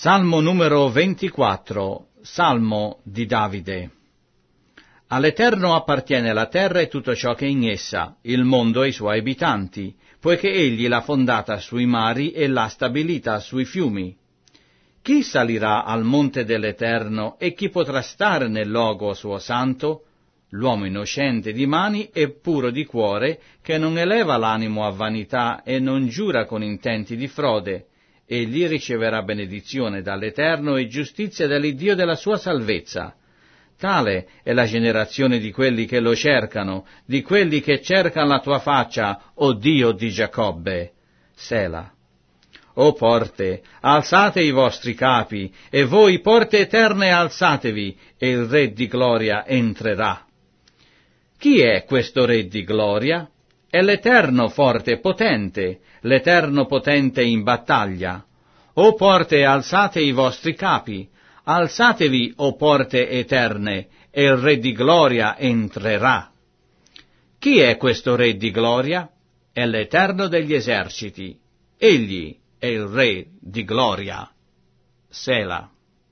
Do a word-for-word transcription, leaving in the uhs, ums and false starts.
Salmo numero ventiquattro, Salmo di Davide. All'Eterno appartiene la terra e tutto ciò che è in essa, il mondo e i suoi abitanti, poiché egli l'ha fondata sui mari e l'ha stabilita sui fiumi. Chi salirà al monte dell'Eterno e chi potrà stare nel luogo suo santo? L'uomo innocente di mani e puro di cuore, che non eleva l'animo a vanità e non giura con intenti di frode. Egli riceverà benedizione dall'Eterno e giustizia dall'Iddio della sua salvezza. Tale è la generazione di quelli che lo cercano, di quelli che cercano la tua faccia, o Dio di Giacobbe. Sela. O porte, alzate i vostri capi, e voi porte eterne alzatevi, e il Re di gloria entrerà. Chi è questo Re di gloria? È l'Eterno forte e potente, l'Eterno potente in battaglia. O porte, alzate i vostri capi, alzatevi, o porte eterne, e il Re di gloria entrerà. Chi è questo Re di gloria? È l'Eterno degli eserciti. Egli è il Re di gloria. Sela.